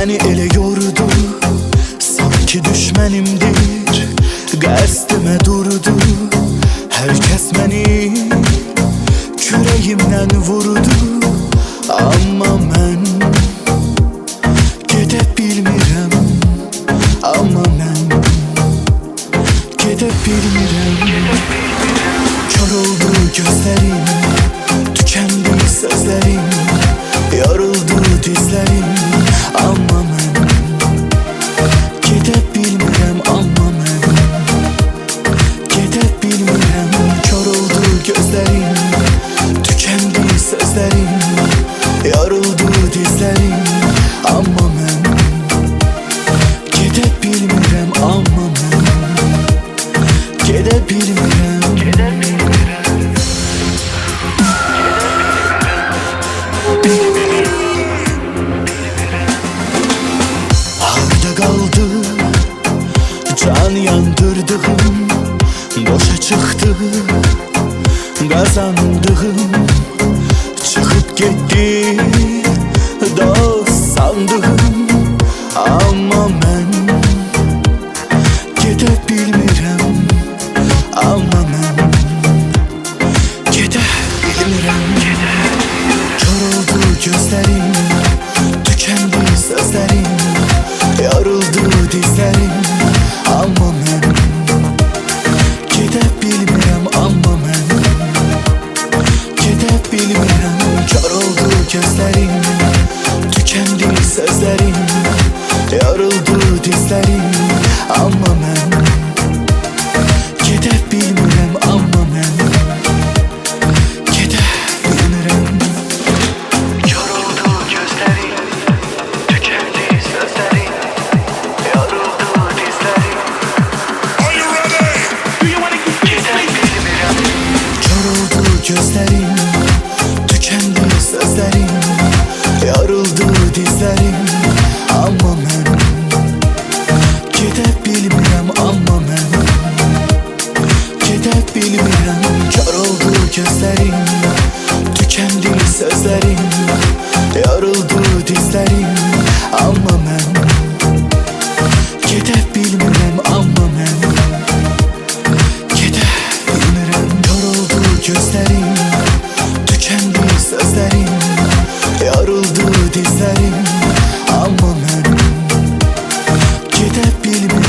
Məni elə yordu, sanki düşmənimdir. Qəsdimə durdu, hər kəs məni kürəyimdən vurdu. Amma mən gedə bilmirəm, amma mən gedə bilmirəm. Kör oldu gözlərim, tükəndi sözlərim, yoruldu dizlərim. Amma mən gedə bilmirəm, amma mən gedə bilmirəm. Kör oldu gözlərim, tükəndi sözlərim, yoruldu dizlərim. Amma mən gedə bilmirəm, amma mən gedə bilmirəm. Harda qaldı can yandırdığım, boşa çıxdı qazandığım. Çıxıb getdi dost sandığım. Amma mən gedə bilmirəm, amma mən gedə bilmirəm. Kör oldu gözlərim, tükəndi sözlərim, yoruldu dizlərim. Amma mən gedə bilmirəm, amma mən gedə bilmirəm. Kör oldu gözlərim, tükəndi sözlərim, yoruldu dizlərim. Amma mən gedə bilmirəm, amma mən gedə bilmirəm. Kör oldu gözlərim, tükəndi sözlərim, yoruldu dizlərim. Are you ready? Do you wanna get Gedə bilmirəm. Kör oldu gözlərim, tükəndi sözlərim, yoruldu dizlərim. Amma mən gedə bilmirəm, amma mən gedə bilmirəm. Kör oldu gözlərim, tükəndi sözlərim, yoruldu dizlərim. Amma mən gedə bilmirəm, amma mən gedə bilmirəm. Kör oldu gözlərim, tükəndi sözlərim, yoruldu dizlərim. Amma mən gedə bilmirəm.